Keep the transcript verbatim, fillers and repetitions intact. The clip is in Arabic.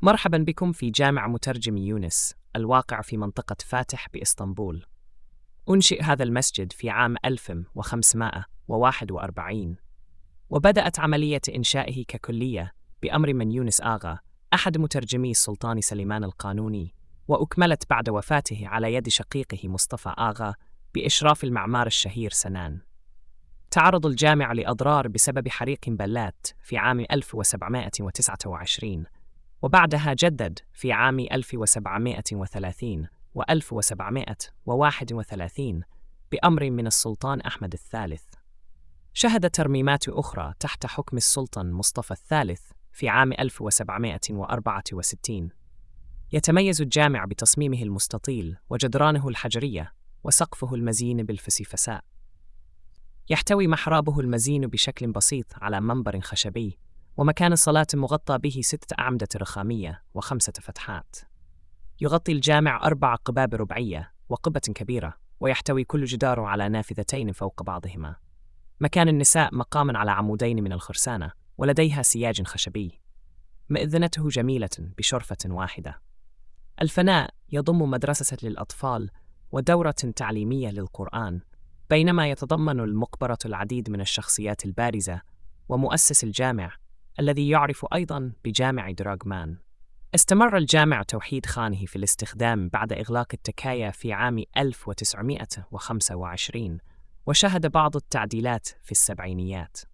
مرحبا بكم في جامع مترجم يونس الواقع في منطقة فاتح بإسطنبول. أنشئ هذا المسجد في عام ألف وخمسمائة وواحد وأربعين، وبدأت عملية إنشائه ككلية بأمر من يونس آغا أحد مترجمي السلطان سليمان القانوني، وأكملت بعد وفاته على يد شقيقه مصطفى آغا بإشراف المعمار الشهير سنان. تعرض الجامع لأضرار بسبب حريق بلات في عام ألف وسبعمائة وتسعة وعشرين، وبعدها جدد في عام ألف وسبعمائة وثلاثين وألف وسبعمائة وواحد وثلاثين بأمر من السلطان أحمد الثالث. شهد ترميمات أخرى تحت حكم السلطان مصطفى الثالث في عام ألف وسبعمائة وأربعة وستين. يتميز الجامع بتصميمه المستطيل وجدرانه الحجرية وسقفه المزين بالفسيفساء. يحتوي محرابه المزين بشكل بسيط على منبر خشبي، ومكان صلاة مغطى به ستة أعمدة رخامية وخمسة فتحات. يغطي الجامع أربع قباب ربعية وقبة كبيرة، ويحتوي كل جدار على نافذتين فوق بعضهما. مكان النساء مقام على عمودين من الخرسانة، ولديها سياج خشبي. مئذنته جميلة بشرفة واحدة. الفناء يضم مدرسة للأطفال ودورة تعليمية للقرآن، بينما يتضمن المقبرة العديد من الشخصيات البارزة ومؤسس الجامع الذي يعرف أيضاً بجامع دراغمان. استمر الجامع توحيد خانه في الاستخدام بعد إغلاق التكايا في عام ألف وتسعمائة وخمسة وعشرين، وشهد بعض التعديلات في السبعينيات.